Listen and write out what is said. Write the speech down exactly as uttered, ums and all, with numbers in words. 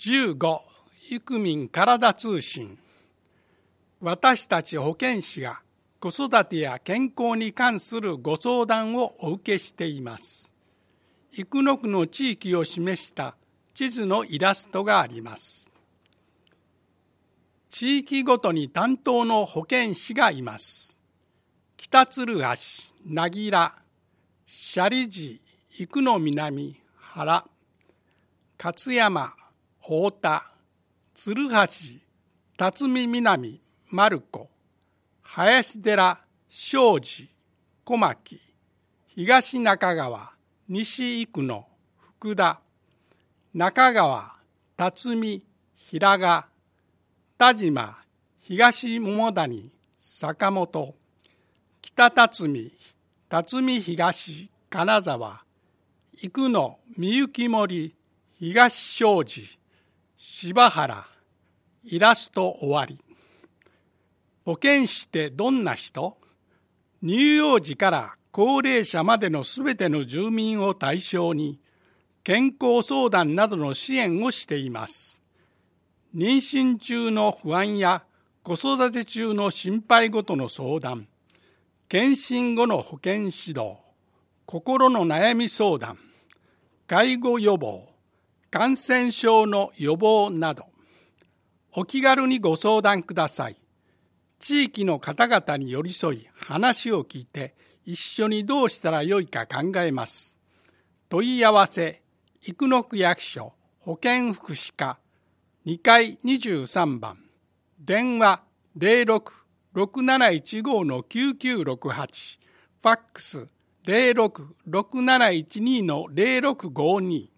じゅうご、ゆくみん体通信。私たち保健師が子育てや健康に関するご相談をお受けしています。生野区の地域を示した地図のイラストがあります。地域ごとに担当の保健師がいます。北鶴橋、なぎら、斜里寺、生野南、原、勝山、太田、鶴橋、辰巳南、丸子、林寺、庄司、小牧、東中川、西生野、福田、中川、辰巳、平賀、田島、東桃谷、坂本、北辰巳、辰巳東、金沢、生野、みゆき森、東庄司、柴原、イラスト終わり。保健師ってどんな人？乳幼児から高齢者までのすべての住民を対象に健康相談などの支援をしています。妊娠中の不安や子育て中の心配事の相談、検診後の保健指導、心の悩み相談、介護予防、感染症の予防など、お気軽にご相談ください。地域の方々に寄り添い、話を聞いて、一緒にどうしたらよいか考えます。問い合わせ、生野区役所保健福祉課にかいにじゅうさんばん、電話 ゼロろく ろくなないちご のきゅうきゅうろくはち、ファックス ゼロろく ろくなないちに のゼロろくごに